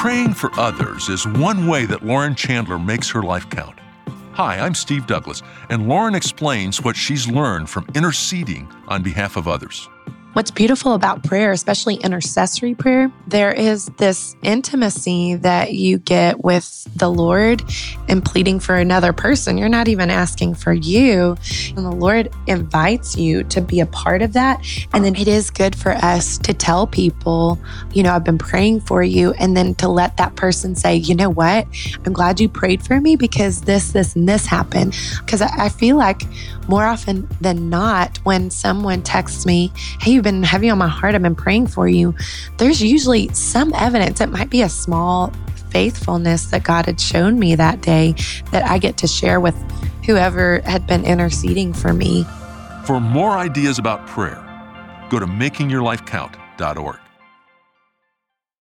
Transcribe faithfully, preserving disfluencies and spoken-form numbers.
Praying for others is one way that Lauren Chandler makes her life count. Hi, I'm Steve Douglas, and Lauren explains what she's learned from interceding on behalf of others. What's beautiful about prayer, especially intercessory prayer, there is this intimacy that you get with the Lord in pleading for another person. You're not even asking for you. And the Lord invites you to be a part of that. And then it is good for us to tell people, you know, I've been praying for you. And then to let that person say, you know what? I'm glad you prayed for me because this, this, and this happened. Because I, I feel like more often than not, when someone texts me, hey, you've been heavy on my heart, I've been praying for you, there's usually some evidence. It might be a small faithfulness that God had shown me that day that I get to share with whoever had been interceding for me. For more ideas about prayer, go to making your life count dot org.